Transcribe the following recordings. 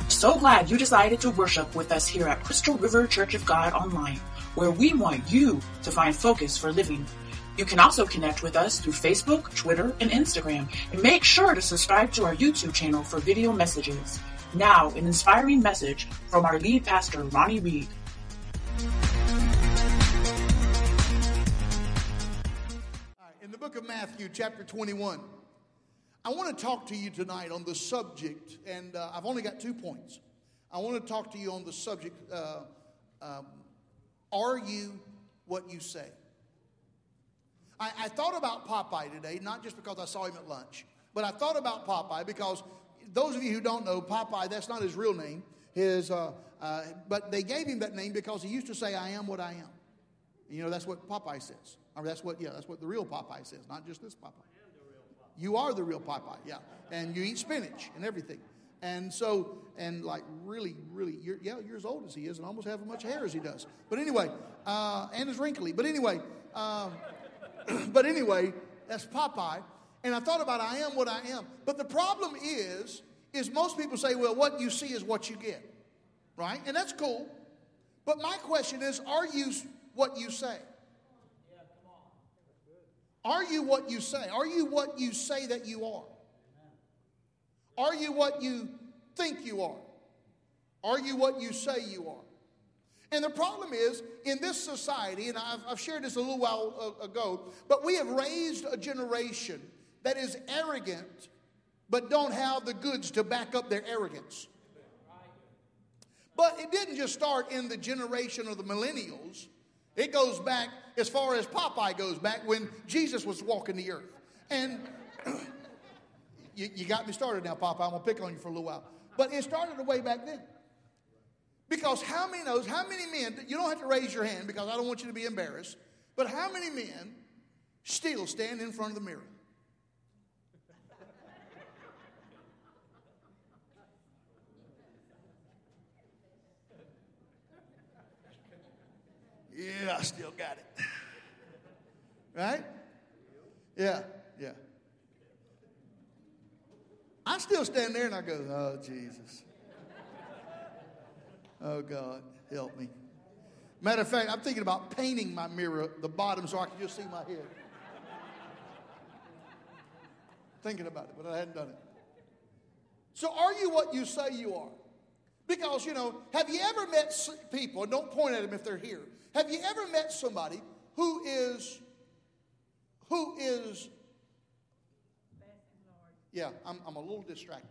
So glad you decided to worship with us here at Crystal River Church of God Online, where we want you to find focus for living. You can also connect with us through Facebook, Twitter, and Instagram, and make sure to subscribe to our YouTube channel for video messages. Now, an inspiring message from our lead pastor, Ronnie Reed. In the book of Matthew, chapter 21, I want to talk to you tonight on the subject, and I've only got 2 points. I want to talk to you on the subject, are you what you say? I thought about Popeye today, not just because I saw him at lunch, but I thought about Popeye because those of you who don't know, Popeye, that's not his real name. But they gave him that name because he used to say, I am what I am. You know, that's what Popeye says. Or that's what the real Popeye says, not just this Popeye. You are the real Popeye, yeah. And you eat spinach and everything. And so, and like really, you're as old as he is and almost have as much hair as he does. But anyway, and is wrinkly. But anyway, that's Popeye. And I thought about I am what I am. But the problem is most people say, well, what you see is what you get. Right? And that's cool. But my question is, are you what you say? Are you what you say? Are you what you say that you are? Are you what you think you are? Are you what you say you are? And the problem is, in this society, and I've shared this a little while ago, but we have raised a generation that is arrogant, but don't have the goods to back up their arrogance. But it didn't just start in the generation of the millennials. It goes back as far as Popeye goes back when Jesus was walking the earth. And you got me started now, Popeye. I'm going to pick on you for a little while. But it started way back then. Because how many men, you don't have to raise your hand because I don't want you to be embarrassed, but how many men still stand in front of the mirror? Yeah, I still got it. Right? Yeah. I still stand there and I go, oh, Jesus. Oh, God, help me. Matter of fact, I'm thinking about painting my mirror, the bottom, so I can just see my head. Thinking about it, but I hadn't done it. So are you what you say you are? Because, have you ever met people, and don't point at them if they're here, have you ever met somebody who is, yeah, I'm a little distracted.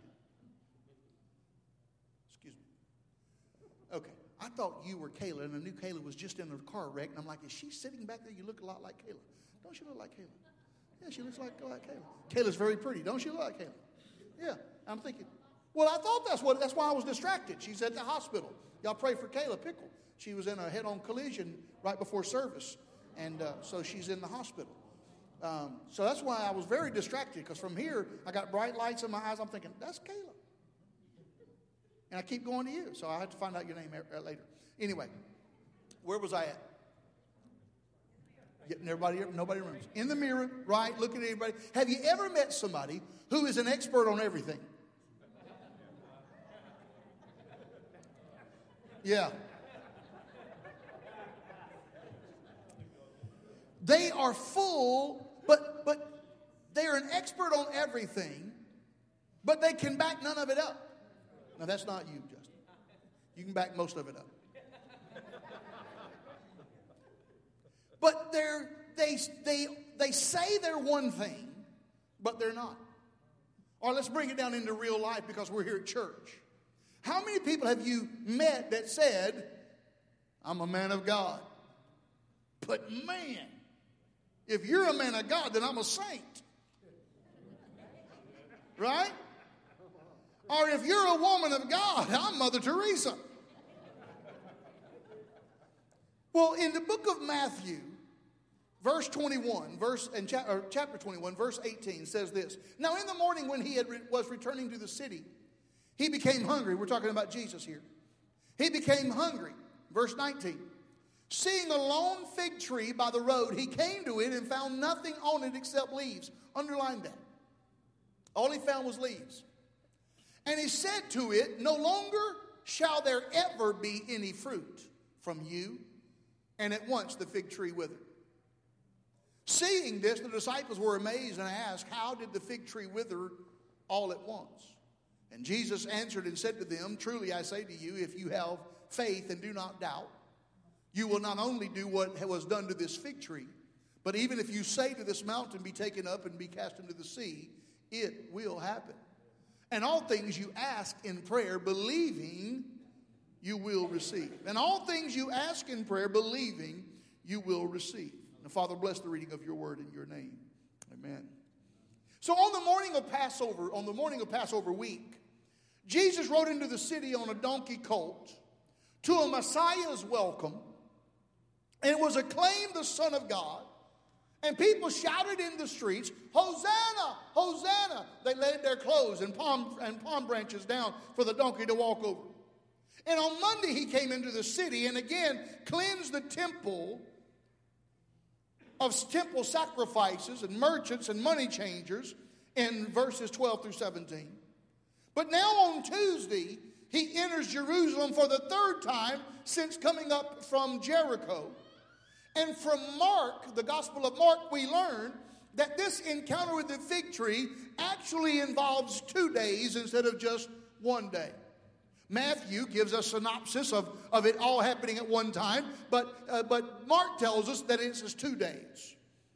Excuse me. Okay, I thought you were Kayla, and I knew Kayla was just in a car wreck, and I'm like, is she sitting back there? You look a lot like Kayla. Don't she look like Kayla? Yeah, she looks like Kayla. Kayla's very pretty. Don't she look like Kayla? Yeah, I'm thinking, well, I thought that's why I was distracted. She's at the hospital. Y'all pray for Kayla Pickle. She was in a head-on collision right before service, and so she's in the hospital. So that's why I was very distracted, because from here, I got bright lights in my eyes. I'm thinking, that's Kayla. And I keep going to you, so I have to find out your name later. Anyway, where was I at? Nobody remembers. In the mirror, right, looking at everybody. Have you ever met somebody who is an expert on everything? Yeah. They are full, but they're an expert on everything, but they can back none of it up. Now, that's not you, Justin. You can back most of it up. But they say they're one thing, but they're not. Or let's bring it down into real life because we're here at church. How many people have you met that said, I'm a man of God? But man, if you're a man of God, then I'm a saint. Right? Or if you're a woman of God, I'm Mother Teresa. Well, in the book of Matthew, verse 21, chapter 21, verse 18 says this. Now in the morning when he was returning to the city, he became hungry. We're talking about Jesus here. He became hungry. Verse 19. Seeing a lone fig tree by the road, he came to it and found nothing on it except leaves. Underline that. All he found was leaves. And he said to it, no longer shall there ever be any fruit from you. And at once the fig tree withered. Seeing this, the disciples were amazed and asked, how did the fig tree wither all at once? And Jesus answered and said to them, truly I say to you, if you have faith and do not doubt, you will not only do what was done to this fig tree, but even if you say to this mountain, be taken up and be cast into the sea, it will happen. And all things you ask in prayer, believing, you will receive. And all things you ask in prayer, believing, you will receive. And Father, bless the reading of your word in your name. Amen. So on the morning of Passover week, Jesus rode into the city on a donkey colt to a Messiah's welcome, and was acclaimed the Son of God. And people shouted in the streets, Hosanna, Hosanna. They laid their clothes and palm branches down for the donkey to walk over. And on Monday he came into the city and again cleansed the temple of temple sacrifices and merchants and money changers in verses 12 through 17. But now on Tuesday, he enters Jerusalem for the third time since coming up from Jericho. And from Mark, the Gospel of Mark, we learn that this encounter with the fig tree actually involves 2 days instead of just 1 day. Matthew gives a synopsis of it all happening at one time, but Mark tells us that it's 2 days.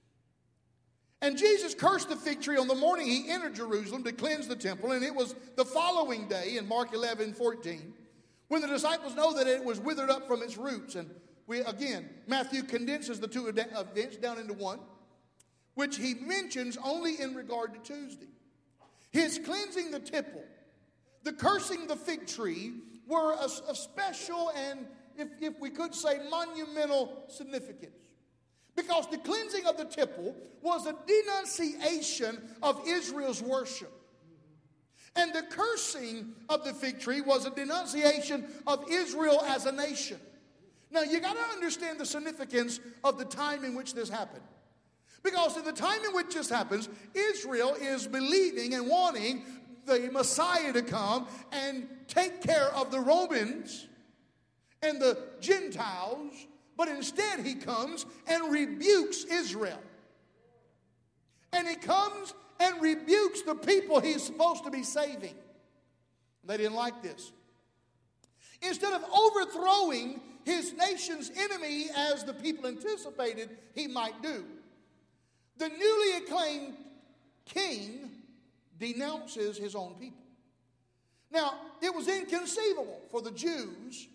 And Jesus cursed the fig tree on the morning he entered Jerusalem to cleanse the temple, and it was the following day in Mark 11:14 when the disciples know that it was withered up from its roots. And Matthew condenses the two events down into one, which he mentions only in regard to Tuesday. His cleansing the temple, the cursing the fig tree, were a special and, if we could say, monumental significance. Because the cleansing of the temple was a denunciation of Israel's worship. And the cursing of the fig tree was a denunciation of Israel as a nation. Now, you got to understand the significance of the time in which this happened. Because at the time in which this happens, Israel is believing and wanting the Messiah to come and take care of the Romans and the Gentiles, but instead he comes and rebukes Israel. And he comes and rebukes the people he's supposed to be saving. They didn't like this. Instead of overthrowing his nation's enemy as the people anticipated he might do, the newly acclaimed king denounces his own people. Now, it was inconceivable for the Jews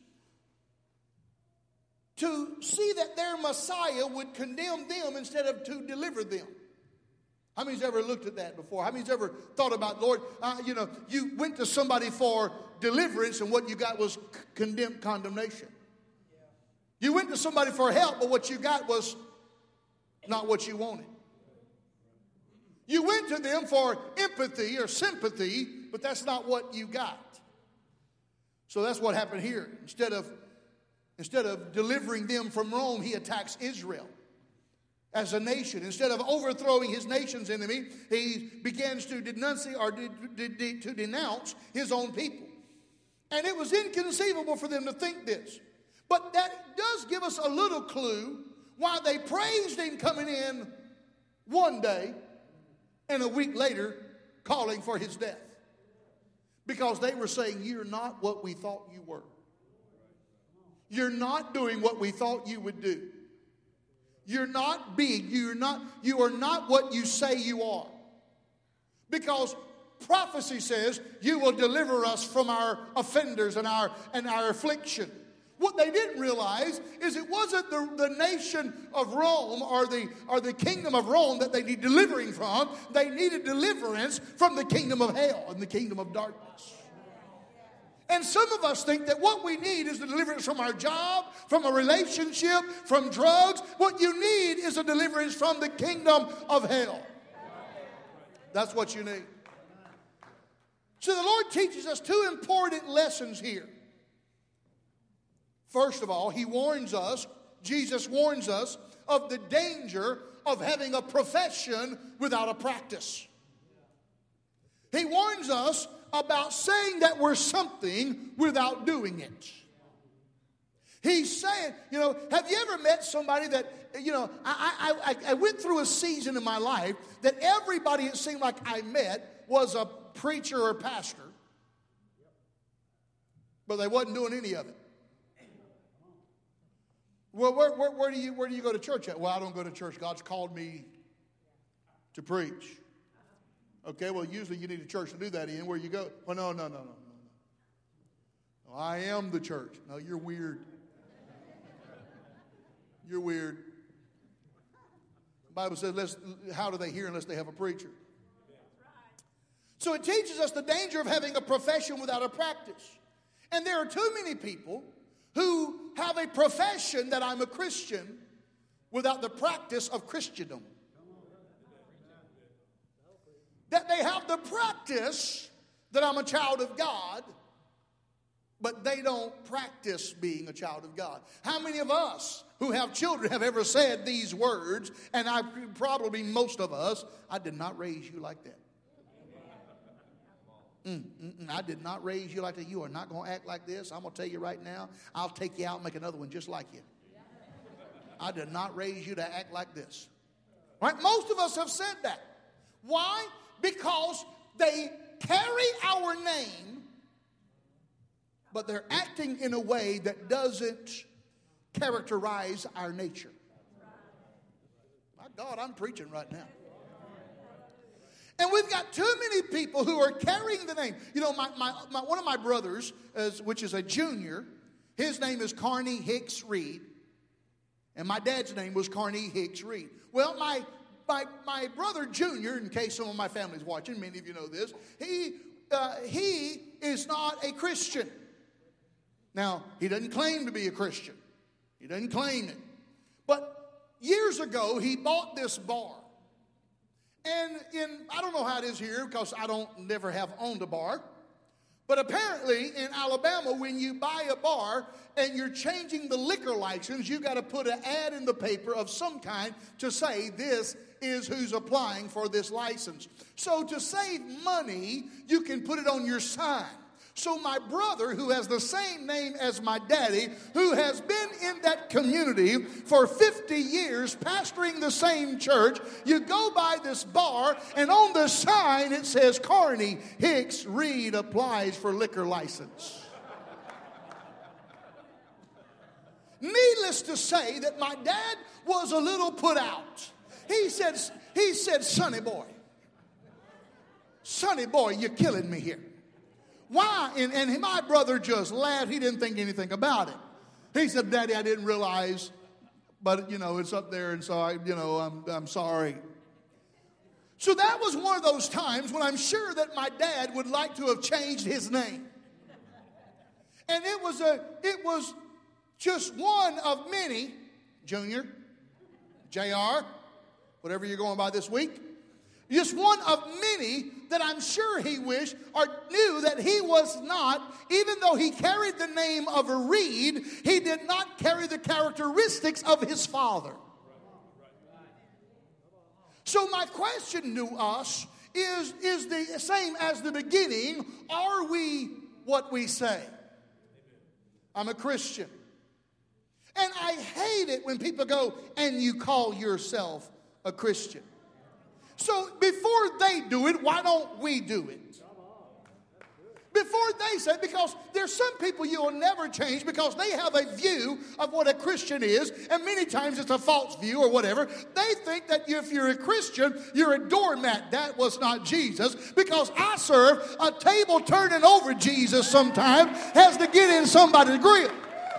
to see that their Messiah would condemn them instead of to deliver them. How many's ever looked at that before? How many's ever thought about, Lord, you went to somebody for deliverance and what you got was condemnation. You went to somebody for help, but what you got was not what you wanted. You went to them for empathy or sympathy, but that's not what you got. So that's what happened here. Instead of delivering them from Rome, he attacks Israel as a nation. Instead of overthrowing his nation's enemy, he begins to denounce his own people. And it was inconceivable for them to think this. But that does give us a little clue why they praised him coming in one day and a week later calling for his death. Because they were saying, you're not what we thought you were. You're not doing what we thought you would do. You're not being, you are not what you say you are. Because prophecy says you will deliver us from our offenders and our affliction. What they didn't realize is it wasn't the nation of Rome or the kingdom of Rome that they need delivering from. They needed deliverance from the kingdom of hell and the kingdom of darkness. And some of us think that what we need is the deliverance from our job, from a relationship, from drugs. What you need is a deliverance from the kingdom of hell. That's what you need. So the Lord teaches us two important lessons here. First of all, Jesus warns us of the danger of having a profession without a practice. He warns us about saying that we're something without doing it. He's saying, have you ever met somebody that, I went through a season in my life that everybody it seemed like I met was a preacher or pastor, but they wasn't doing any of it. Well, where do you go to church at? Well, I don't go to church. God's called me to preach. Okay, well, usually you need a church to do that in. Where you go? Well, no. I am the church. No, you're weird. You're weird. The Bible says, how do they hear unless they have a preacher? So it teaches us the danger of having a profession without a practice. And there are too many people who have a profession that I'm a Christian without the practice of Christendom. That they have the practice that I'm a child of God, but they don't practice being a child of God. How many of us who have children have ever said these words, and probably most of us, I did not raise you like that. I did not raise you like that. You are not going to act like this. I'm going to tell you right now, I'll take you out and make another one just like you. I did not raise you to act like this. Right? Most of us have said that. Why? Because they carry our name, but they're acting in a way that doesn't characterize our nature. My God, I'm preaching right now. And we've got too many people who are carrying the name. One of my brothers, which is a junior, his name is Carney Hicks Reed. And my dad's name was Carney Hicks Reed. Well, my brother Junior, in case some of my family's watching, many of you know this, he is not a Christian. Now, he doesn't claim to be a Christian. He doesn't claim it. But years ago, he bought this bar. And I don't know how it is here because I never have owned a bar. But apparently in Alabama, when you buy a bar and you're changing the liquor license, you got to put an ad in the paper of some kind to say this is who's applying for this license. So to save money, you can put it on your sign. So my brother, who has the same name as my daddy, who has been in that community for 50 years, pastoring the same church, you go by this bar, and on the sign it says, Carney Hicks Reed applies for liquor license. Needless to say that my dad was a little put out. He said, Sonny boy, you're killing me here. Why? And my brother just laughed. He didn't think anything about it. He said, Daddy, I didn't realize, but, it's up there, and so I'm sorry. So that was one of those times when I'm sure that my dad would like to have changed his name. And it was just one of many, Junior, JR, whatever you're going by this week, just one of many that I'm sure he wished or knew that he was not, even though he carried the name of a Reed, he did not carry the characteristics of his father. So my question to us is the same as the beginning. Are we what we say? I'm a Christian. And I hate it when people go, and you call yourself a Christian. So before they do it, why don't we do it? Before they say, because there's some people you will never change because they have a view of what a Christian is, and many times it's a false view or whatever. They think that if you're a Christian, you're a doormat. That was not Jesus, because I serve a table turning over Jesus sometimes has to get in somebody's grill.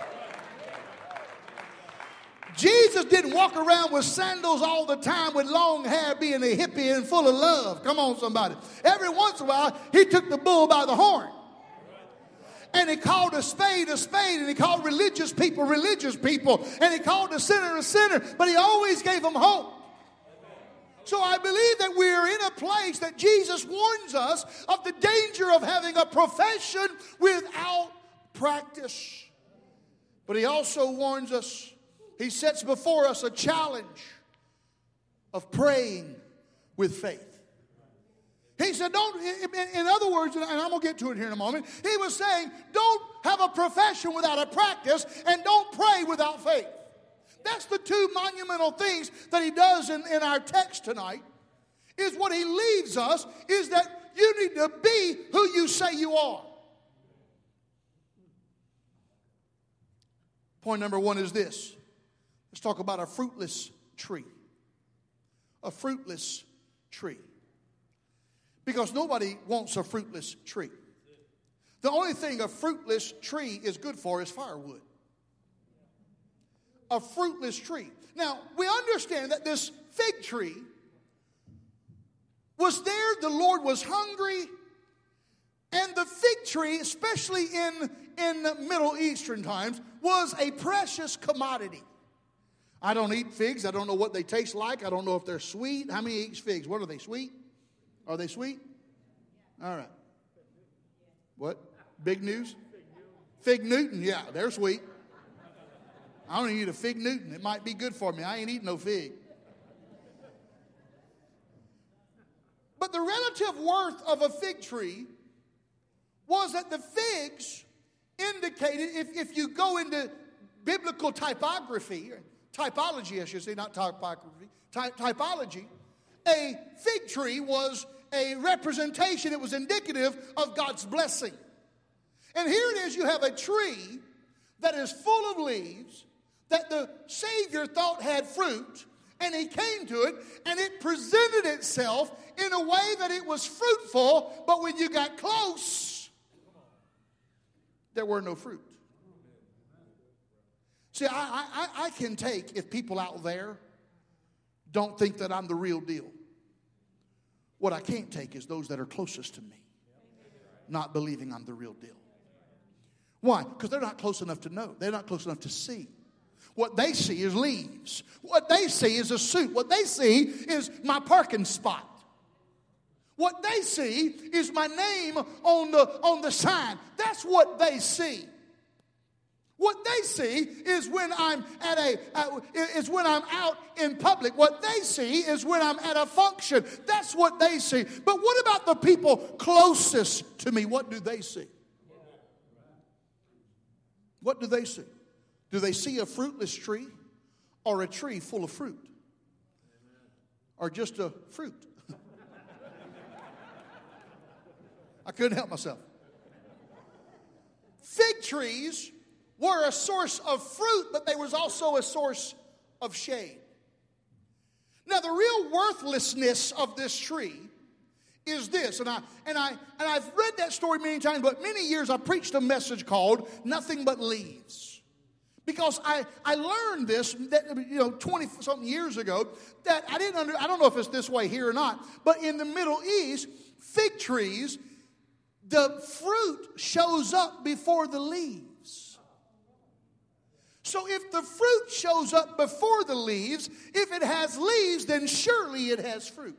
Jesus didn't walk around with sandals all the time with long hair being a hippie and full of love. Come on, somebody. Every once in a while, he took the bull by the horn. And he called a spade, and he called religious people, and he called a sinner, but he always gave them hope. So I believe that we're in a place that Jesus warns us of the danger of having a profession without practice. But he also warns us, he sets before us a challenge of praying with faith. He said, don't, in other words, and I'm going to get to it here in a moment, he was saying, don't have a profession without a practice, and don't pray without faith. That's the two monumental things that he does in our text tonight, is what he leaves us, is that you need to be who you say you are. Point number one is this. Let's talk about a fruitless tree. A fruitless tree. Because nobody wants a fruitless tree. The only thing a fruitless tree is good for is firewood. A fruitless tree. Now, we understand that this fig tree was there, the Lord was hungry, and the fig tree, especially in Middle Eastern times, was a precious commodity. I don't eat figs. I don't know what they taste like. I don't know if they're sweet. How many eats figs? What are they, sweet? Are they sweet? All right. What? Big news? Fig Newton. Yeah, they're sweet. I don't eat a fig Newton. It might be good for me. I ain't eating no fig. But the relative worth of a fig tree was that the figs indicated, if you go into biblical typology, I should say, not typography, typology, a fig tree was a representation, it was indicative of God's blessing. And here it is, you have a tree that is full of leaves that the Savior thought had fruit, and he came to it, and it presented itself in a way that it was fruitful, but when you got close, there were no fruit. See, I can take if people out there don't think that I'm the real deal. What I can't take is those that are closest to me not believing I'm the real deal. Why? Because they're not close enough to know. They're not close enough to see. What they see is leaves. What they see is a suit. What they see is my parking spot. What they see is my name on the sign. That's what they see. What they see is when I'm when I'm out in public. What they see is when I'm at a function. That's what they see. But what about the people closest to me? What do they see? What do they see? Do they see a fruitless tree or a tree full of fruit? Or just a fruit? I couldn't help myself. Fig trees were a source of fruit, but they was also a source of shade. Now, the real worthlessness of this tree is this, and I've read that story many times, but many years I preached a message called "Nothing But Leaves," because I learned this 20-something years ago that I don't know if it's this way here or not, but in the Middle East, fig trees, the fruit shows up before the leaves. So if the fruit shows up before the leaves, if it has leaves, then surely it has fruit.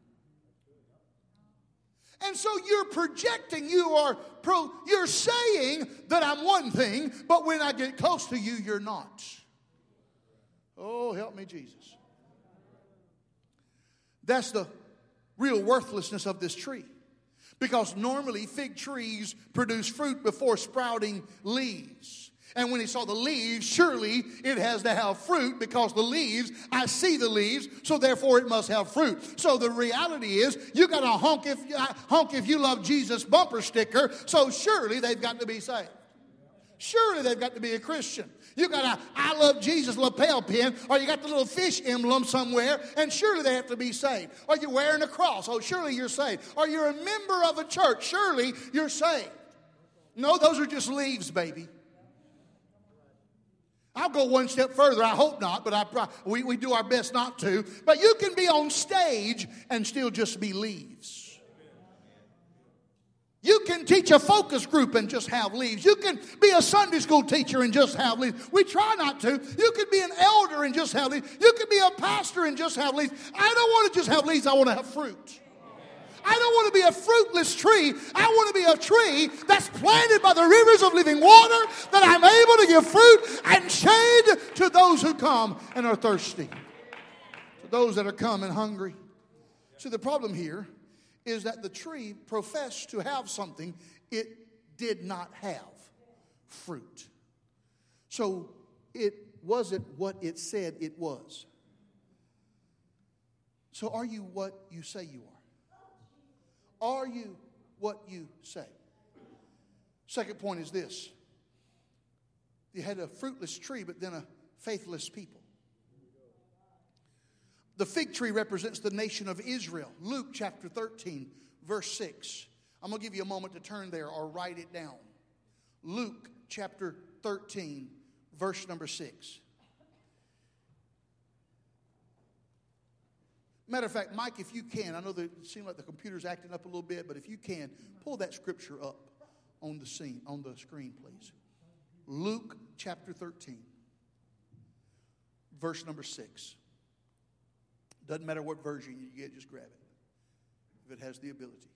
And so you're projecting, you're saying that I'm one thing, but when I get close to you, you're not. Oh, help me, Jesus. That's the real worthlessness of this tree. Because normally fig trees produce fruit before sprouting leaves. And when he saw the leaves, surely it has to have fruit, because the leaves, I see the leaves, so therefore it must have fruit. So the reality is, you got a honk if you love Jesus bumper sticker, so surely they've got to be saved. Surely they've got to be a Christian. You got a I love Jesus lapel pin, or you got the little fish emblem somewhere, and surely they have to be saved. Or you're wearing a cross, oh, surely you're saved. Or you're a member of a church, surely you're saved. No, those are just leaves, baby. I'll go one step further. I hope not, but we do our best not to. But you can be on stage and still just be leaves. You can teach a focus group and just have leaves. You can be a Sunday school teacher and just have leaves. We try not to. You could be an elder and just have leaves. You could be a pastor and just have leaves. I don't want to just have leaves. I want to have fruit. I don't want to be a fruitless tree. I want to be a tree that's planted by the rivers of living water, that I'm able to give fruit and shade to those who come and are thirsty, to those that are come and hungry. See, the problem here is that the tree professed to have something it did not have, fruit. So it wasn't what it said it was. So are you what you say you are? Are you what you say? Second point is this. You had a fruitless tree, but then a faithless people. The fig tree represents the nation of Israel. Luke chapter 13, verse 6. I'm going to give you a moment to turn there or write it down. Luke chapter 13, verse number 6. Matter of fact, Mike, if you can, I know that it seems like the computer's acting up a little bit, but if you can, pull that scripture up on the screen, please. Luke chapter 13, verse number 6. Doesn't matter what version you get, just grab it if it has the ability.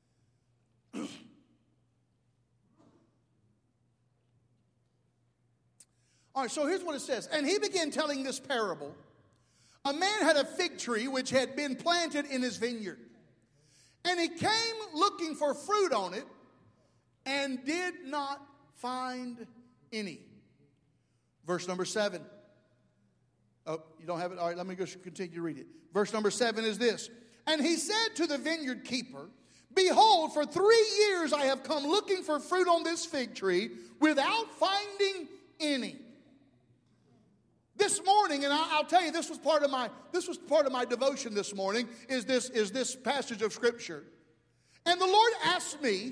All right, so here's what it says. And he began telling this parable. A man had a fig tree which had been planted in his vineyard. And he came looking for fruit on it and did not find any. Verse number 7. Oh, you don't have it? All right, let me go continue to read it. Verse number 7 is this. And he said to the vineyard keeper, behold, for 3 years I have come looking for fruit on this fig tree without finding any. This morning, and I'll tell you, this was part of my devotion this morning, is this passage of Scripture. And the Lord asked me,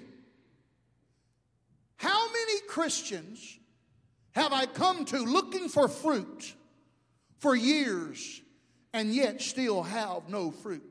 how many Christians have I come to looking for fruit for years and yet still have no fruit?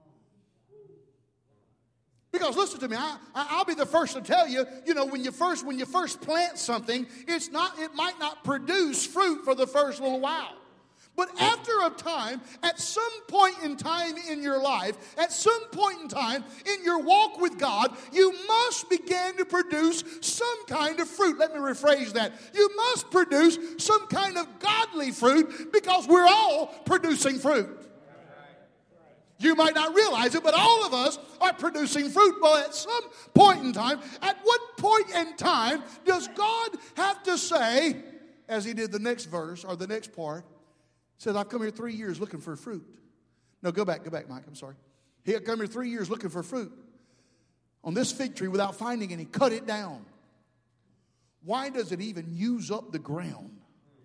Because listen to me, I'll be the first to tell you, when you first plant something, it might not produce fruit for the first little while. But after a time, at some point in time in your life, at some point in time in your walk with God, you must begin to produce some kind of fruit. Let me rephrase that. You must produce some kind of godly fruit because we're all producing fruit. You might not realize it, but all of us are producing fruit. Well, at some point in time, at what point in time does God have to say, as he did the next verse or the next part, says, I've come here 3 years looking for fruit. No, go back, Mike, I'm sorry. He had come here 3 years looking for fruit on this fig tree without finding any. Cut it down. Why does it even use up the ground?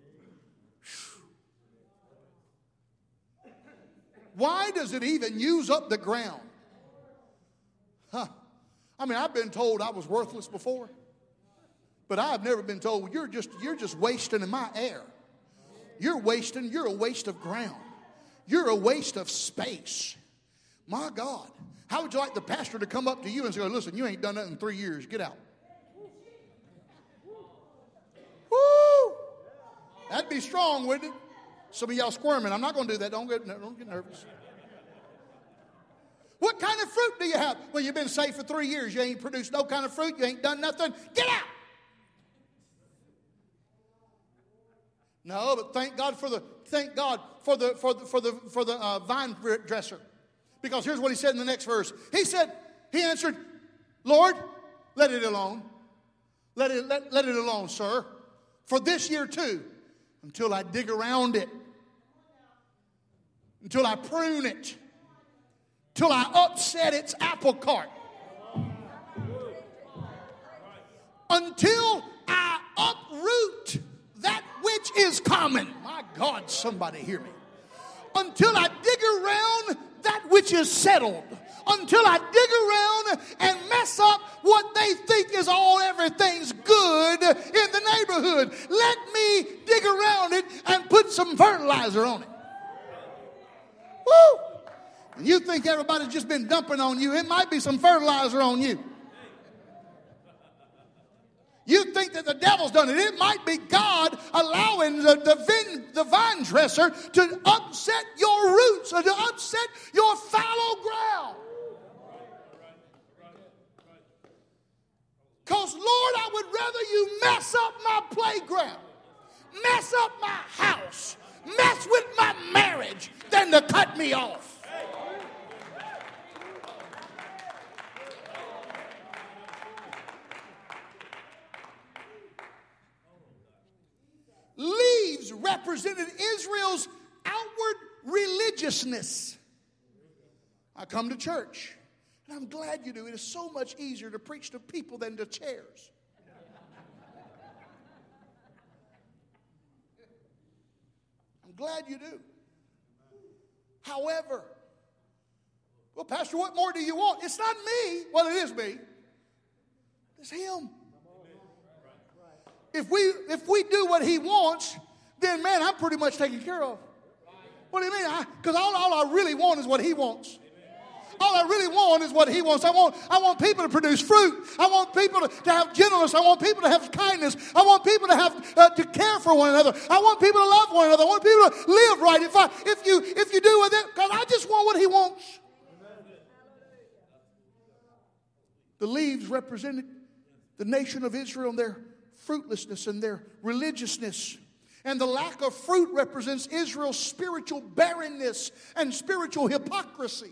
Why does it even use up the ground? I mean, I've been told I was worthless before, but I've never been told, well, you're just wasting in my air. You're a waste of ground. You're a waste of space. My God. How would you like the pastor to come up to you and say, listen, you ain't done that in 3 years. Get out. Woo! That'd be strong, wouldn't it? Some of y'all squirming. I'm not going to do that. Don't get nervous. What kind of fruit do you have? Well, you've been saved for 3 years. You ain't produced no kind of fruit. You ain't done nothing. Get out. No, but thank God for the vine dresser. Because here's what he said in the next verse. He answered, Lord, let it alone. Let it alone, sir. For this year too. Until I dig around it. Until I prune it. Till I upset its apple cart. Until I uproot that which is common. My God, somebody hear me. Until I dig around that which is settled. Until I dig around and mess up what they think is everything's good in the neighborhood. Let me dig around it and put some fertilizer on it. Woo! And you think everybody's just been dumping on you. It might be some fertilizer on you. You think that the devil's done it. It might be God allowing the vine dresser to upset your roots or to upset your fallow ground. Because, Lord, I would rather you mess up my playground, mess up my house, mess with my marriage than to cut me off. leaves represented Israel's outward religiousness. I come to church, and I'm glad you do. It is so much easier to preach to people than to chairs. I'm glad you do. However, well, Pastor, what more do you want? It's not me. Well, it is me. It's him. If we do what he wants, then, man, I'm pretty much taken care of. What do you mean? Because all I really want is what he wants. All I really want is what he wants. I want people to produce fruit. I want people to have gentleness. I want people to have kindness. I want people to have to care for one another. I want people to love one another. I want people to live right. If you do with it, because I just want what he wants. The leaves represented the nation of Israel and their fruitlessness and their religiousness. And the lack of fruit represents Israel's spiritual barrenness and spiritual hypocrisy.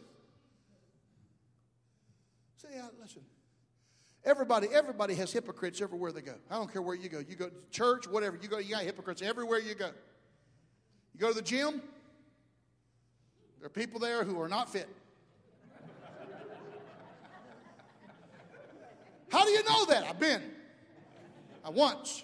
Say, listen. Everybody has hypocrites everywhere they go. I don't care where you go. You go to church, whatever. You got hypocrites everywhere you go. You go to the gym, there are people there who are not fit. How do you know that? I've been. I once.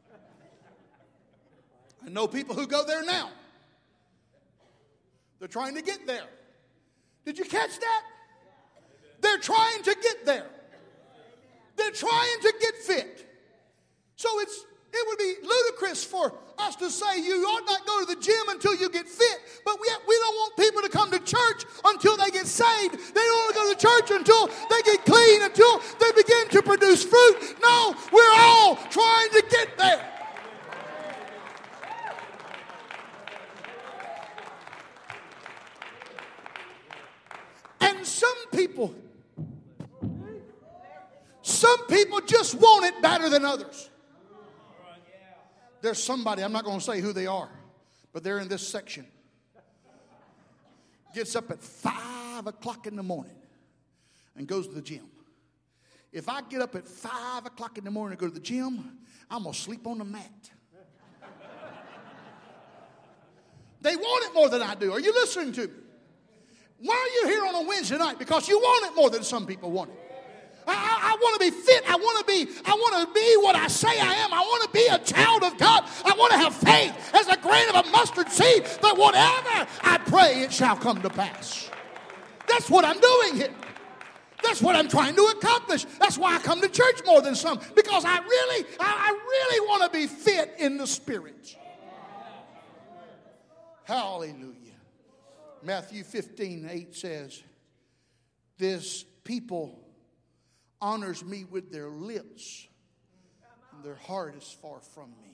I know people who go there now. They're trying to get there. Did you catch that? They're trying to get there. They're trying to get fit. So it would be ludicrous for us to say you ought not go to the gym until you get fit, but we don't want people to come to church until they get saved. They don't want to go to church until they get clean, until they begin to produce fruit. No, we're all trying to get there. And some people just want it better than others. There's somebody, I'm not going to say who they are, but they're in this section. Gets up at 5 o'clock in the morning and goes to the gym. If I get up at 5 o'clock in the morning and go to the gym, I'm going to sleep on the mat. They want it more than I do. Are you listening to me? Why are you here on a Wednesday night? Because you want it more than some people want it. I want to be fit. I want to be what I say I am. I want to be a child of God. I want to have faith as a grain of a mustard seed that whatever I pray, it shall come to pass. That's what I'm doing here. That's what I'm trying to accomplish. That's why I come to church more than some, because I really want to be fit in the Spirit. Hallelujah. Matthew 15:8 says, this people honors me with their lips, and their heart is far from me.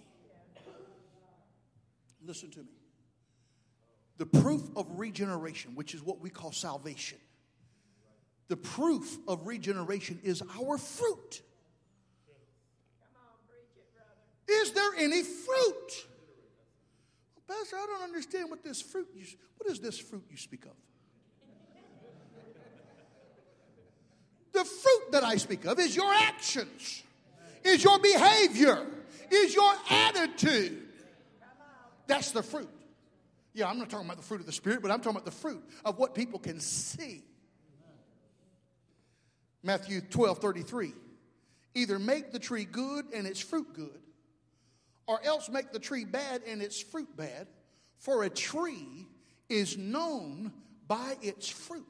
Listen to me. The proof of regeneration, which is what we call salvation, the proof of regeneration is our fruit. Is there any fruit? Pastor, I don't understand what this fruit what is this fruit you speak of? The fruit that I speak of is your actions, is your behavior, is your attitude. That's the fruit. Yeah, I'm not talking about the fruit of the Spirit, but I'm talking about the fruit of what people can see. Matthew 12:33. Either make the tree good and its fruit good, or else make the tree bad and its fruit bad, for a tree is known by its fruit.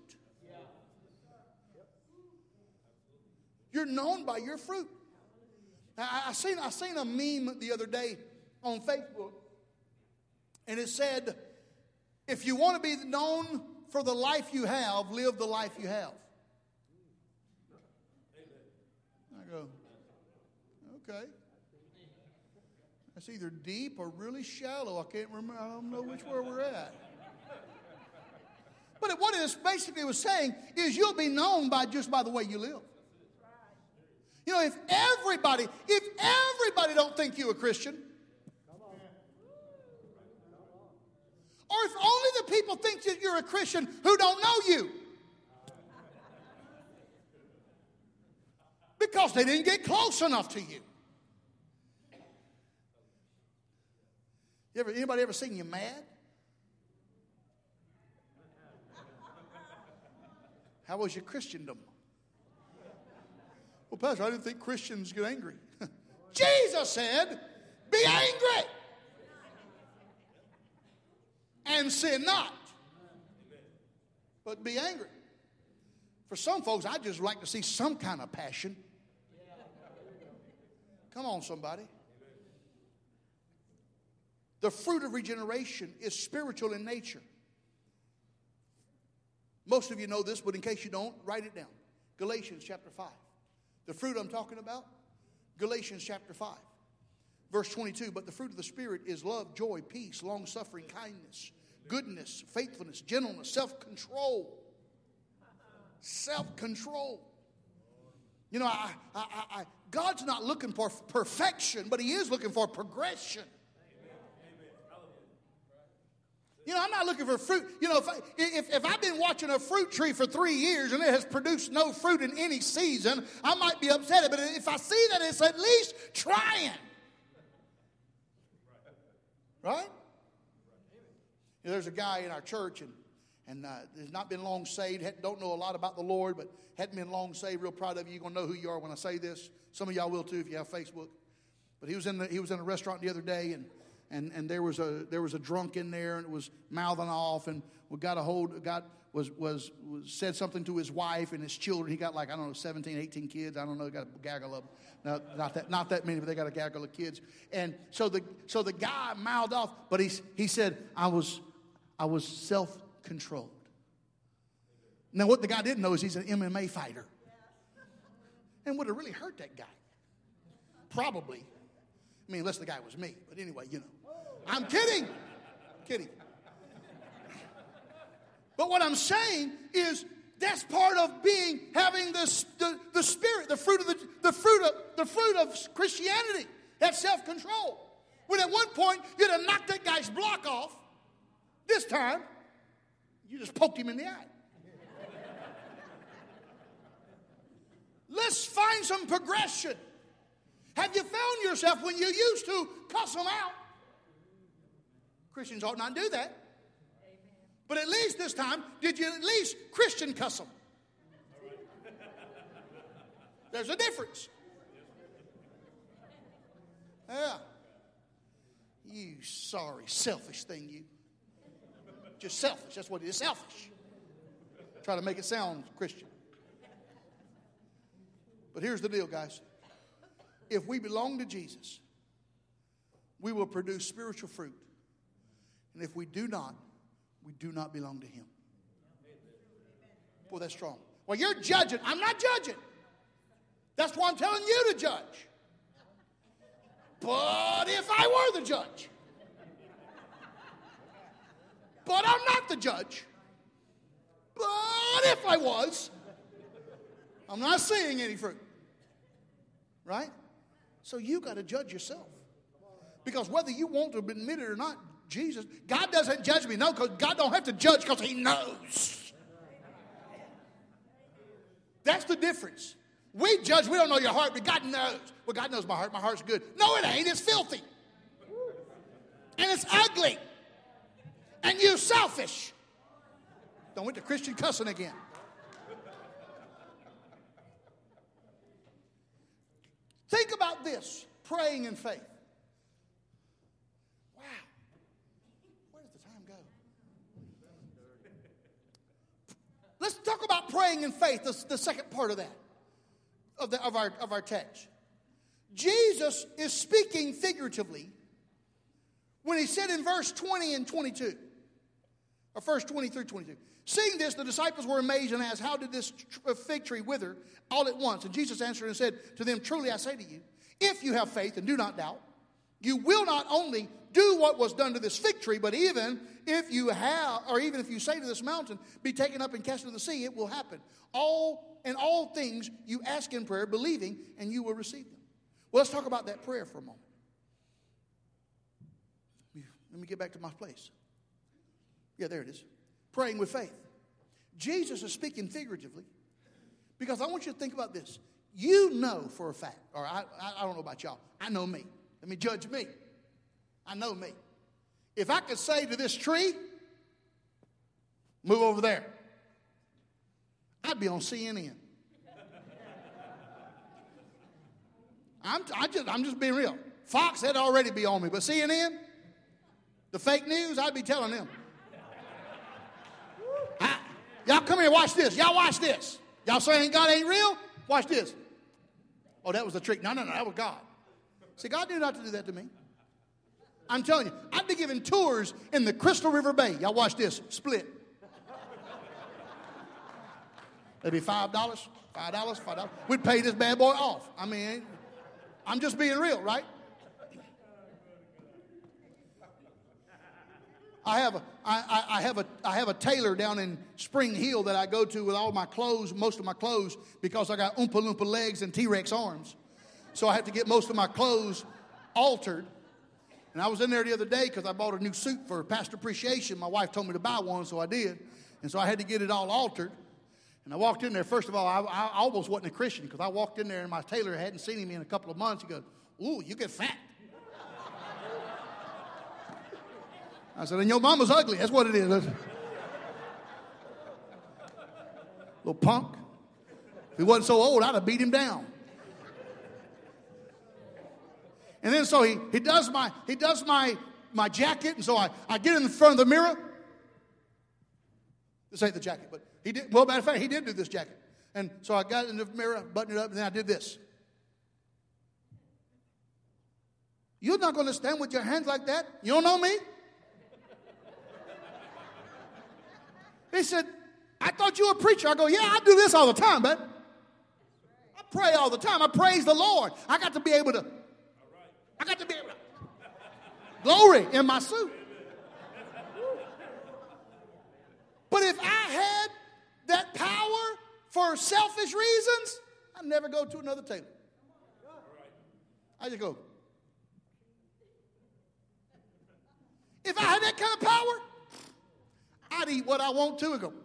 You're known by your fruit. Now, I seen a meme the other day on Facebook, and it said, if you want to be known for the life you have, live the life you have. I go, okay. That's either deep or really shallow. I can't remember. I don't know where we're at. But what it basically was saying is you'll be known just by the way you live. You know, if everybody don't think you're a Christian, or if only the people think that you're a Christian who don't know you, because they didn't get close enough to you. Anybody ever seen you mad? How was your Christendom? Well, Pastor, I didn't think Christians get angry. Jesus said, be angry and sin not, but be angry. For some folks, I just like to see some kind of passion. Come on, somebody. The fruit of regeneration is spiritual in nature. Most of you know this, but in case you don't, write it down. Galatians chapter 5. The fruit I'm talking about, Galatians chapter 5. Verse 22, but the fruit of the Spirit is love, joy, peace, long-suffering, kindness, goodness, faithfulness, gentleness, self-control. Self-control. You know, God's not looking for perfection, but He is looking for progression. You know, I'm not looking for fruit. You know, if I've been watching a fruit tree for 3 years and it has produced no fruit in any season, I might be upset. But if I see that it's at least trying. Right? You know, there's a guy in our church and has not been long saved, don't know a lot about the Lord, but hadn't been long saved. Real proud of you. You're going to know who you are when I say this. Some of y'all will too if you have Facebook. But he was in a restaurant the other day, and there was a drunk in there, and it was mouthing off, and said something to his wife and his children. He got 17, 18 kids. I don't know. He got a gaggle of them. No, not that many, but they got a gaggle of kids. And so the guy mouthed off, but he said, I was self-controlled. Now, what the guy didn't know is he's an MMA fighter. And would have really hurt that guy. Probably. I mean, unless the guy was me. But anyway, you know. I'm kidding. But what I'm saying is that's part of having the Spirit, the fruit of Christianity. That's self-control. When at one point you'd have knocked that guy's block off, this time you just poked him in the eye. Let's find some progression. Have you found yourself when you used to cuss them out? Christians ought not do that. But at least this time, did you at least Christian cuss them? There's a difference. Yeah. You sorry, selfish thing, you. Just selfish. That's what it is, selfish. Try to make it sound Christian. But here's the deal, guys. If we belong to Jesus, we will produce spiritual fruit. And if we do not belong to Him. Boy, that's strong. Well, you're judging. I'm not judging. That's why I'm telling you to judge. But if I were the judge. But I'm not the judge. But if I was, I'm not seeing any fruit. Right? So you got to judge yourself. Because whether you want to admit it or not, Jesus, God doesn't judge me. No, because God don't have to judge because He knows. That's the difference. We judge, we don't know your heart, but God knows. Well, God knows my heart. My heart's good. No, it ain't. It's filthy. And it's ugly. And you selfish. Don't went to Christian cussing again. Think about this, praying in faith. Wow. Where does the time go? Let's talk about praying in faith, the second part of that, of our text. Jesus is speaking figuratively when He said in verse 20 and 22, or verse 20 through 22, seeing this, the disciples were amazed and asked, how did this fig tree wither all at once? And Jesus answered and said to them, truly I say to you, if you have faith and do not doubt, you will not only do what was done to this fig tree, but even if you say to this mountain, be taken up and cast into the sea, it will happen. All things you ask in prayer, believing, and you will receive them. Well, let's talk about that prayer for a moment. Let me get back to my place. Yeah, there it is. Praying with faith. Jesus is speaking figuratively because I want you to think about this. You know for a fact, or I don't know about y'all. I know me. Let me judge me. I know me. If I could say to this tree, move over there, I'd be on CNN. I'm just being real. Fox had already be on me, but CNN, the fake news, I'd be telling them. Y'all come here, watch this. Y'all watch this. Y'all saying God ain't real? Watch this. Oh, that was a trick. No, that was God. See, God knew not to do that to me. I'm telling you, I'd be giving tours in the Crystal River Bay. Y'all watch this. Split. That'd be $5. $5. We'd pay this bad boy off. I mean, I'm just being real, right? I have a tailor down in Spring Hill that I go to with all my clothes, most of my clothes, because I got Oompa Loompa legs and T-Rex arms. So I have to get most of my clothes altered. And I was in there the other day because I bought a new suit for Pastor Appreciation. My wife told me to buy one, so I did. And so I had to get it all altered. And I walked in there. First of all, I almost wasn't a Christian because I walked in there and my tailor hadn't seen him in a couple of months. He goes, "Ooh, you get fat." I said, "And your mama's ugly. That's what it is." Little punk. If he wasn't so old, I'd have beat him down. And then so he does my jacket, and so I get in the front of the mirror. This ain't the jacket, but he did. Well, matter of fact, he did do this jacket. And so I got in the mirror, buttoned it up, and then I did this. You're not going to stand with your hands like that? You don't know me? He said, "I thought you were a preacher." I go, "Yeah, I do this all the time, but I pray all the time. I praise the Lord. I got to be able to glory in my suit." But if I had that power for selfish reasons, I'd never go to another tailor. I just go. If I had that kind of power, I'd eat what I want to and go.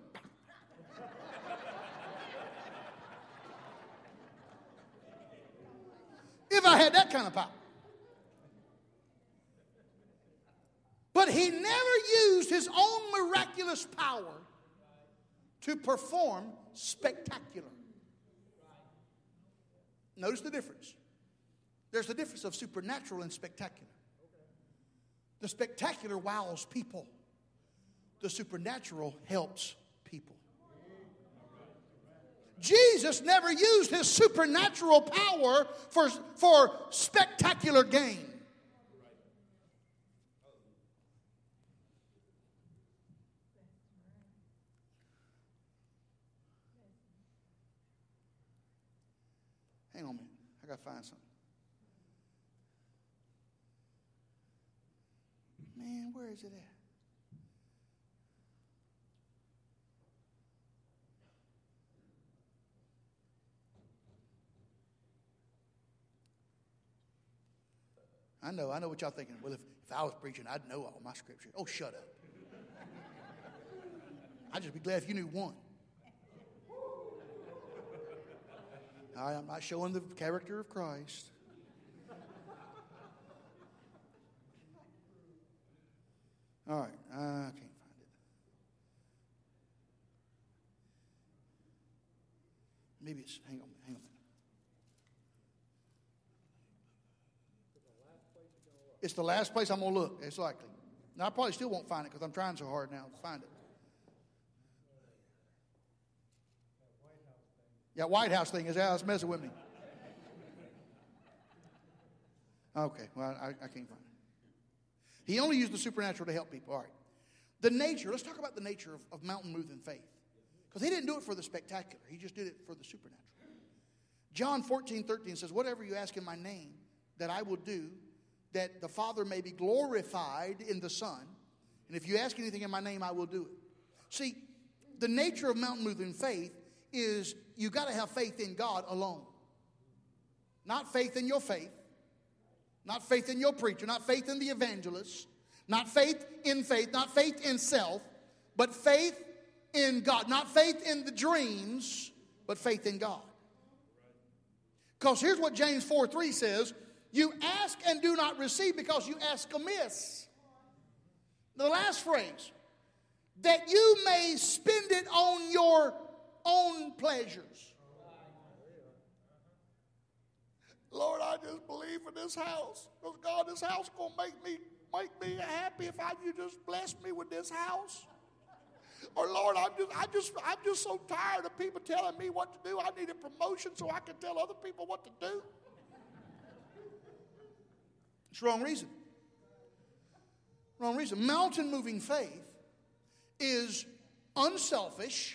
If I had that kind of power. But he never used his own miraculous power to perform spectacular. Notice the difference. There's the difference of supernatural and spectacular. The spectacular wows people. The supernatural helps people. Jesus never used his supernatural power for spectacular gain. Hang on a minute. I got to find something. Man, where is it at? I know what y'all thinking. Well, if I was preaching, I'd know all my scripture. Oh, shut up. I'd just be glad if you knew one. I'm not showing the character of Christ. All right, I can't find it. Maybe it's, hang on. It's the last place I'm going to look, it's likely. Now, I probably still won't find it because I'm trying so hard now to find it. Yeah, White House thing is out. It's messing with me. Okay, well, I can't find it. He only used the supernatural to help people. All right. The nature, let's talk about the nature of mountain moving faith. Because he didn't do it for the spectacular. He just did it for the supernatural. John 14:13 says, "Whatever you ask in my name, that I will do, that the Father may be glorified in the Son. And if you ask anything in my name, I will do it." See, the nature of mountain moving faith is you got to have faith in God alone. Not faith in your faith. Not faith in your preacher. Not faith in the evangelist. Not faith, not faith in self. But faith in God. Not faith in the dreams, but faith in God. Because here's what James 4:3 says. You ask and do not receive because you ask amiss. The last phrase, that you may spend it on your own pleasures. Lord, I just believe in this house. Because God, this house is going to make me happy if you just bless me with this house. Or Lord, I'm just so tired of people telling me what to do. I need a promotion so I can tell other people what to do. It's the wrong reason. Wrong reason. Mountain moving faith is unselfish,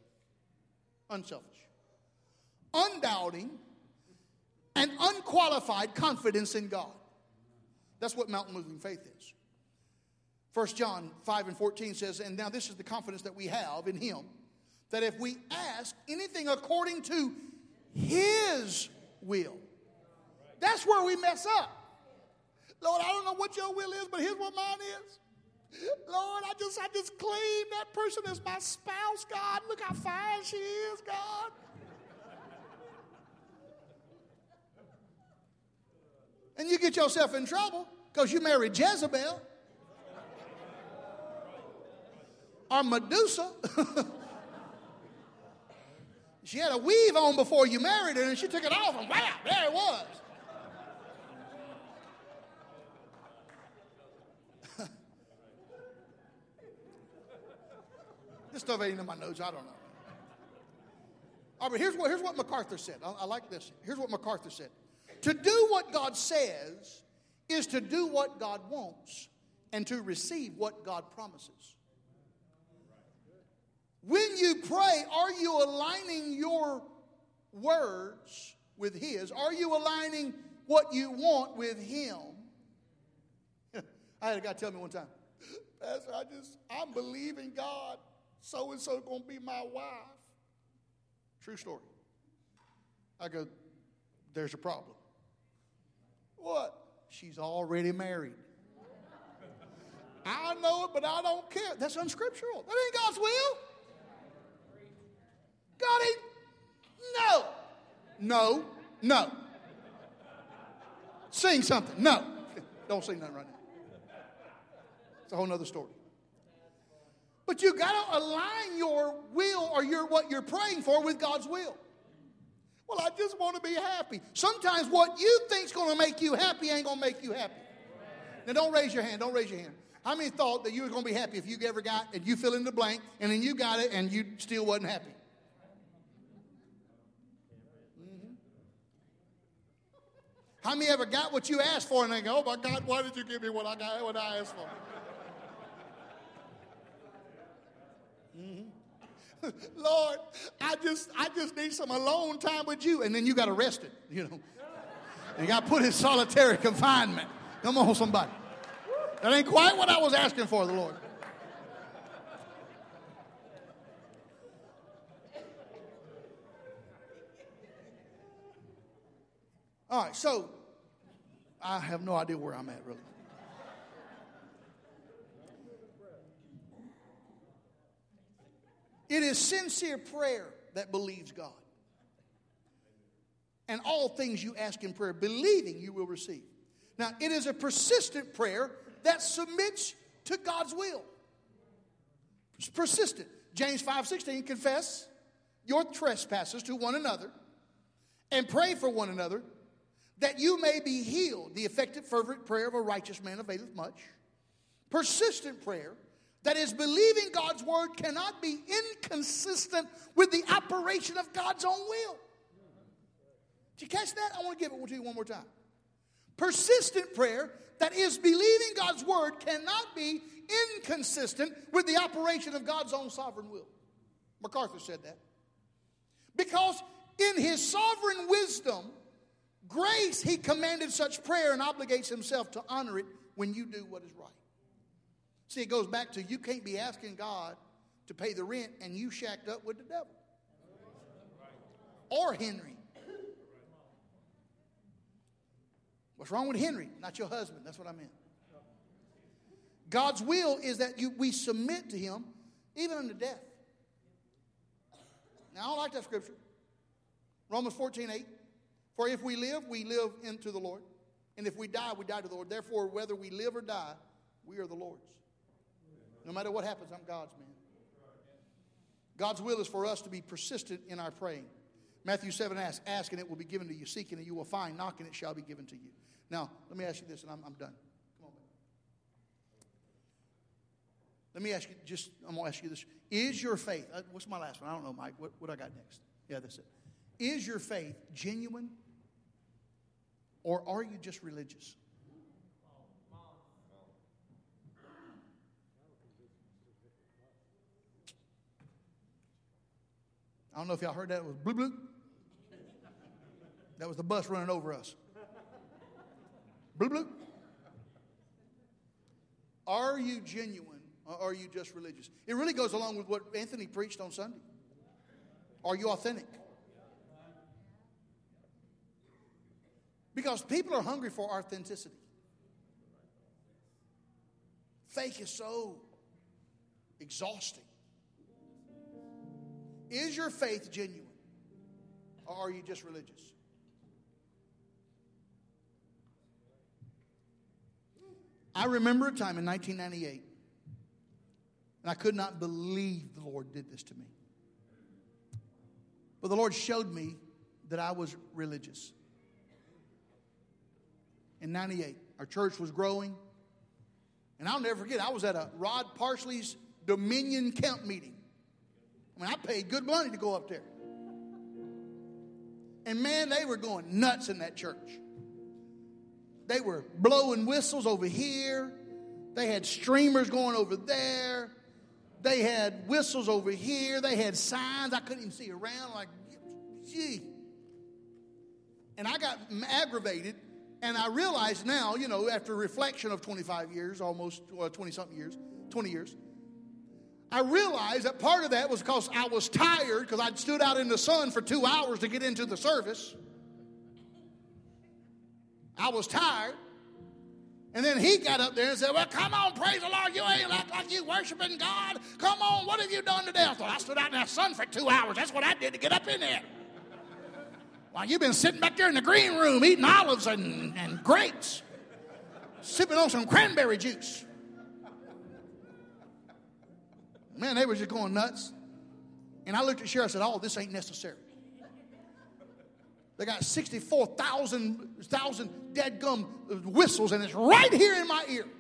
undoubting, and unqualified confidence in God. That's what mountain moving faith is. 1 John 5:14 says, and now this is the confidence that we have in Him, that if we ask anything according to His will, that's where we mess up. Lord, I don't know what your will is, but here's what mine is. Lord, I just claim that person as my spouse, God. Look how fine she is, God. And you get yourself in trouble because you married Jezebel or Medusa. She had a weave on before you married her, and she took it off, and wow, there it was. This stuff ain't in my notes. I don't know. All right, here's what MacArthur said. I like this. Here's what MacArthur said. To do what God says is to do what God wants and to receive what God promises. When you pray, are you aligning your words with His? Are you aligning what you want with Him? I had a guy tell me one time, Pastor, I'm believing God. So-and-so going to be my wife. True story. I go, there's a problem. What? She's already married. I know it, but I don't care. That's unscriptural. That ain't God's will. God ain't, no. Sing something. No. Don't sing nothing right now. It's a whole other story. But you got to align your will or what you're praying for with God's will. Well, I just want to be happy. Sometimes what you think's going to make you happy ain't going to make you happy. Now, don't raise your hand. Don't raise your hand. How many thought that you were going to be happy if you ever got, and you fill in the blank, and then you got it, and you still wasn't happy? Mm-hmm. How many ever got what you asked for, and they go, oh, my God, why did you give me what I asked for? Mm-hmm. Lord, I just need some alone time with you. And then you got arrested, you know. And got put in solitary confinement. Come on, somebody. That ain't quite what I was asking for, the Lord. All right, so I have no idea where I'm at, really. It is sincere prayer that believes God. And all things you ask in prayer, believing you will receive. Now, it is a persistent prayer that submits to God's will. It's persistent. James 5:16, confess your trespasses to one another and pray for one another that you may be healed. The effective, fervent prayer of a righteous man availeth much. Persistent prayer that is believing God's word cannot be inconsistent with the operation of God's own will. Did you catch that? I want to give it to you one more time. Persistent prayer that is believing God's word cannot be inconsistent with the operation of God's own sovereign will. MacArthur said that. Because in His sovereign wisdom, grace, He commanded such prayer and obligates Himself to honor it when you do what is right. See, it goes back to you can't be asking God to pay the rent and you shacked up with the devil. Or Henry. What's wrong with Henry? Not your husband. That's what I meant. God's will is that we submit to Him even unto death. Now, I don't like that scripture. Romans 14:8. For if we live into the Lord. And if we die to the Lord. Therefore, whether we live or die, we are the Lord's. No matter what happens, I'm God's man. God's will is for us to be persistent in our praying. Matthew 7 asks, ask and it will be given to you. Seek and you will find. Knock and it shall be given to you. Now, let me ask you this and I'm done. Come on back. Let me ask you I'm going to ask you this. Is your faith, what's my last one? I don't know, Mike. What I got next? Yeah, that's it. Is your faith genuine or are you just religious? I don't know if y'all heard that. It was bloop, bloop. That was the bus running over us. Bloop, bloop. Are you genuine or are you just religious? It really goes along with what Anthony preached on Sunday. Are you authentic? Because people are hungry for authenticity. Fake is so exhausting. Is your faith genuine or are you just religious? I remember a time in 1998, and I could not believe the Lord did this to me. But the Lord showed me that I was religious. In 98, our church was growing, and I'll never forget, I was at a Rod Parsley's Dominion Camp meeting. I mean, I paid good money to go up there. And man, they were going nuts in that church. They were blowing whistles over here. They had streamers going over there. They had whistles over here. They had signs. I couldn't even see around. Like, gee. And I got aggravated. And I realized now, after reflection of 25 years, almost 20-something years, 20 years, I realized that part of that was because I was tired because I'd stood out in the sun for 2 hours to get into the service. I was tired. And then he got up there and said, well, come on, praise the Lord. You ain't like you worshiping God. Come on, what have you done today? I thought, I stood out in that sun for 2 hours. That's what I did to get up in there. While you've been sitting back there in the green room eating olives and grapes, sipping on some cranberry juice. Man, they were just going nuts. And I looked at Cheryl and said, oh, this ain't necessary. They got 64,000 dadgum whistles, and it's right here in my ear.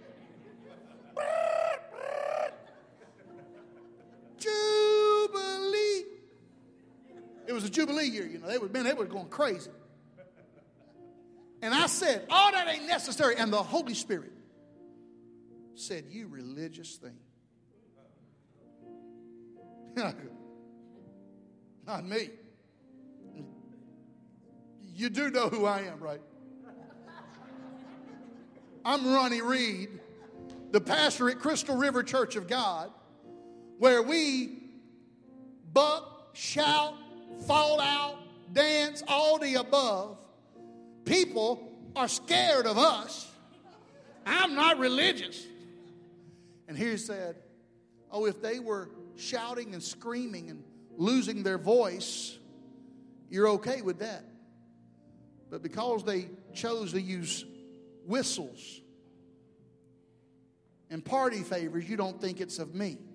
Jubilee. It was a Jubilee year, They were going crazy. And I said, oh, that ain't necessary. And the Holy Spirit said, you religious thing. Not me. You do know who I am, right? I'm Ronnie Reed, the pastor at Crystal River Church of God, where we buck, shout, fall out, dance, all the above. People are scared of us. I'm not religious. And he said, oh, if they were shouting and screaming and losing their voice, you're okay with that. But because they chose to use whistles and party favors, you don't think it's of me.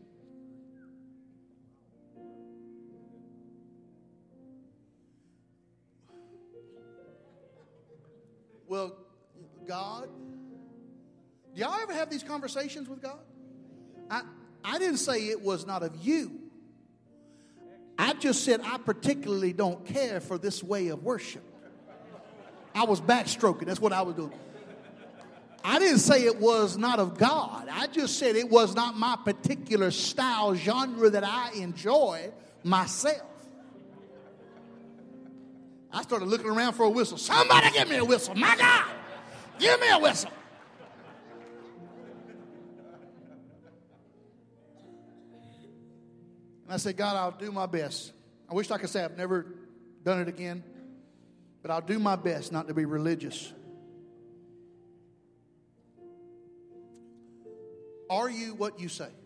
Well, God, do y'all ever have these conversations with God? I didn't say it was not of you. I just said I particularly don't care for this way of worship. I was backstroking. That's what I was doing. I didn't say it was not of God. I just said it was not my particular style, genre that I enjoy myself. I started looking around for a whistle. Somebody give me a whistle. My God, give me a whistle. And I said, God, I'll do my best. I wish I could say I've never done it again, but I'll do my best not to be religious. Are you what you say?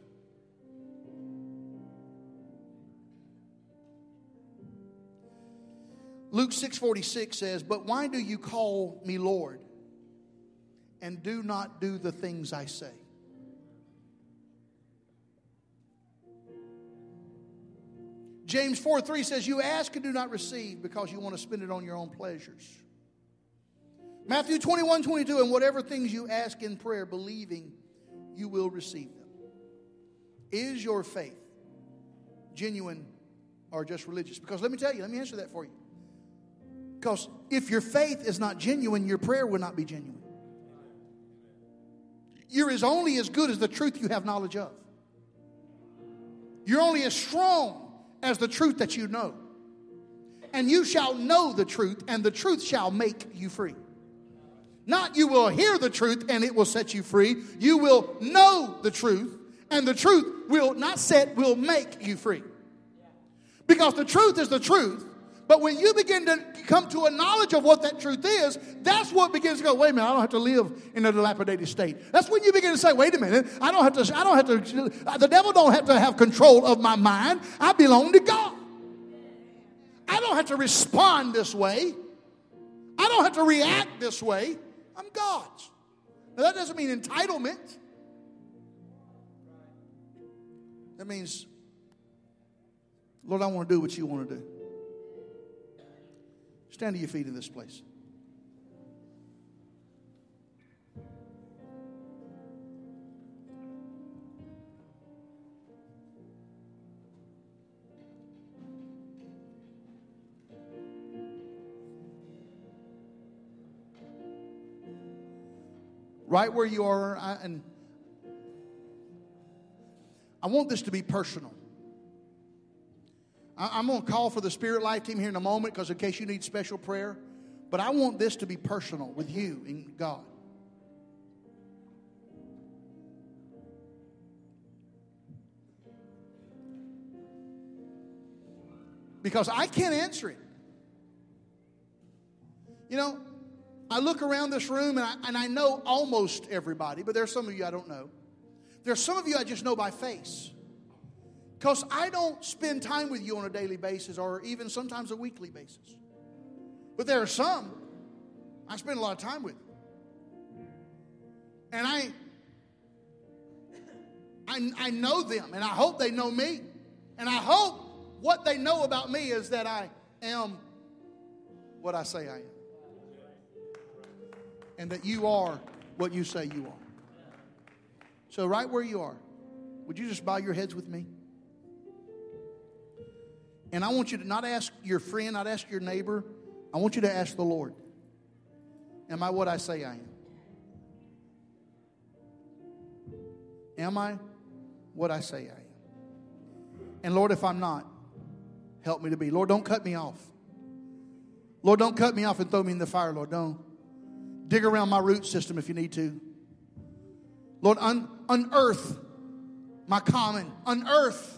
Luke 6:46 says, but why do you call me Lord and do not do the things I say? James 4:3 says, you ask and do not receive because you want to spend it on your own pleasures. Matthew 21:22, and whatever things you ask in prayer, believing, you will receive them. Is your faith genuine or just religious? Because let me tell you, let me answer that for you. Because if your faith is not genuine, your prayer will not be genuine. You're only as good as the truth you have knowledge of. You're only as strong as the truth that you know. And you shall know the truth, and the truth shall make you free. Not you will hear the truth and it will set you free. You will know the truth, and the truth will make you free. Because the truth is the truth. But when you begin to come to a knowledge of what that truth is, that's what begins to go, wait a minute, I don't have to live in a dilapidated state. That's when you begin to say, wait a minute, the devil don't have to have control of my mind. I belong to God. I don't have to respond this way. I don't have to react this way. I'm God's. Now that doesn't mean entitlement. That means, Lord, I want to do what you want to do. Stand to your feet in this place. Right where you are, and I want this to be personal. I'm going to call for the Spirit Life team here in a moment, because in case you need special prayer. But I want this to be personal with you and God. Because I can't answer it. You know, I look around this room and I know almost everybody, but there's some of you I don't know. There's some of you I just know by face. Because I don't spend time with you on a daily basis or even sometimes a weekly basis. But there are some I spend a lot of time with. And I know them, and I hope they know me. And I hope what they know about me is that I am what I say I am. And that you are what you say you are. So right where you are, would you just bow your heads with me? And I want you to not ask your friend, not ask your neighbor. I want you to ask the Lord. Am I what I say I am? Am I what I say I am? And Lord, if I'm not, help me to be. Lord, don't cut me off. Lord, don't cut me off and throw me in the fire, Lord. Don't. Dig around my root system if you need to. Lord, unearth my common. Unearth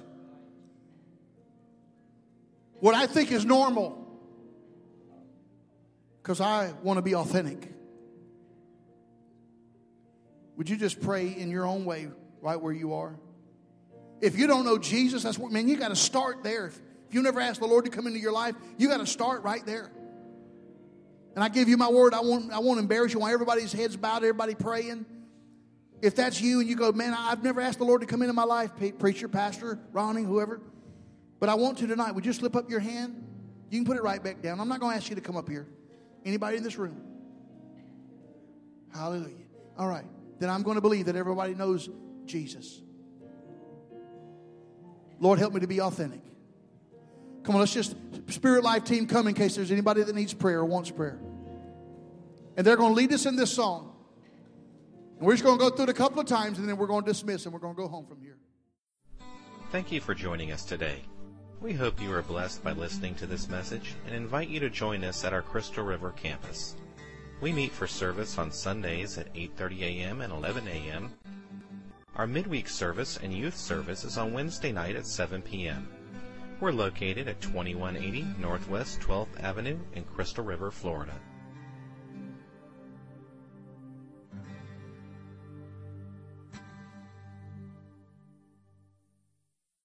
what I think is normal. Because I want to be authentic. Would you just pray in your own way right where you are? If you don't know Jesus, that's what, man, you got to start there. If you never asked the Lord to come into your life, you got to start right there. And I give you my word, I won't embarrass you. I want everybody's heads bowed, everybody praying. If that's you and you go, man, I've never asked the Lord to come into my life, preacher, pastor, Ronnie, whoever. But I want to tonight. Would you slip up your hand? You can put it right back down. I'm not going to ask you to come up here. Anybody in this room? Hallelujah. All right. Then I'm going to believe that everybody knows Jesus. Lord, help me to be authentic. Come on, let's just, Spirit Life team, come in case there's anybody that needs prayer or wants prayer. And they're going to lead us in this song. And we're just going to go through it a couple of times, and then we're going to dismiss, and we're going to go home from here. Thank you for joining us today. We hope you are blessed by listening to this message and invite you to join us at our Crystal River campus. We meet for service on Sundays at 8:30 a.m. and 11 a.m. Our midweek service and youth service is on Wednesday night at 7 p.m. We're located at 2180 Northwest 12th Avenue in Crystal River, Florida.